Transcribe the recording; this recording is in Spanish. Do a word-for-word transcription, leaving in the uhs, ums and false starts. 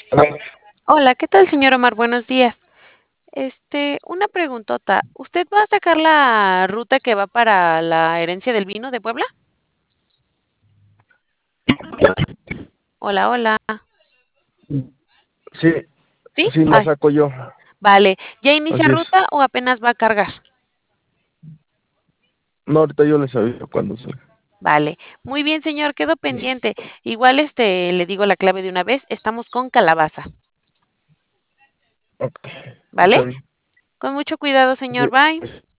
Hola. Hola, ¿qué tal, señor Omar? Buenos días. Este, una preguntota, ¿usted va a sacar la ruta que va para la herencia del vino de Puebla? Hola, hola. Sí, ¿Sí? sí, la Ay, saco yo. vale. ¿Ya inicia Así es. ruta o apenas va a cargar? No, ahorita yo les aviso cuando salga. Vale. Muy bien, señor, quedo pendiente. Igual, este, le digo la clave de una vez, estamos con calabaza, Ok, ¿vale? está bien. Con mucho cuidado, señor. Sí. Bye.